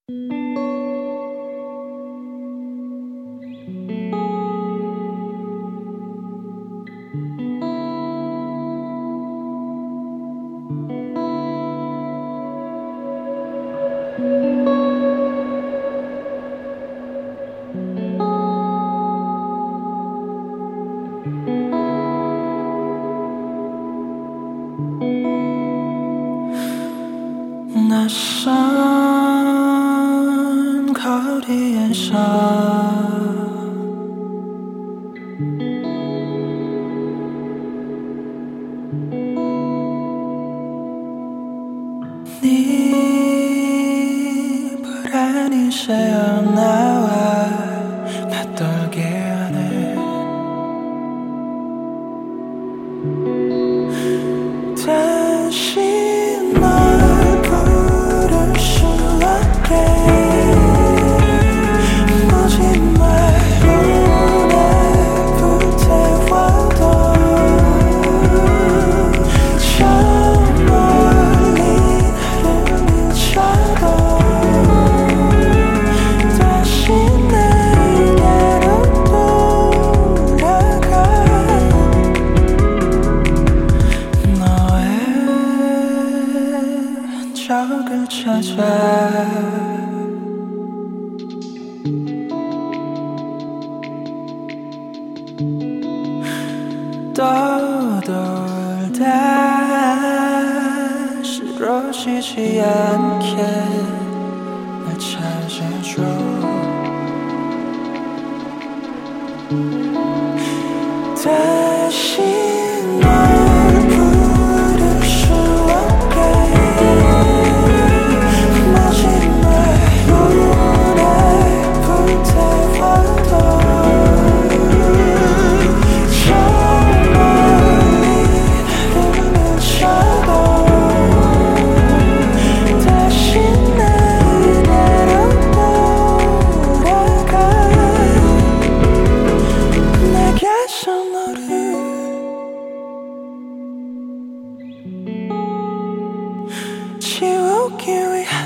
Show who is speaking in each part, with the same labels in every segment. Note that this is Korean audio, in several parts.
Speaker 1: 낯선 거리에서 네 불안이 새어나와 맞돌게 하네. 다시 널 부를 수 없게 오지 말고 날 불태워도 저 멀리 나를 미쳐도 다시 내게로 돌아가. 너의 흔적을 찾아 떠돌다 쓰러지지 않게 날 찾아줘. 다시 널 부를 수 없게 오지 말고 날 불태워도 저 멀리 나를 미쳐도 다시 내게로 돌아가. 내게서 너를 지우기 위한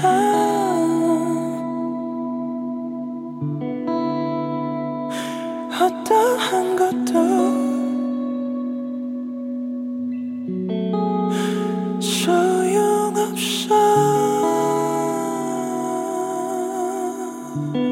Speaker 1: 어떠한 것도 소용없어.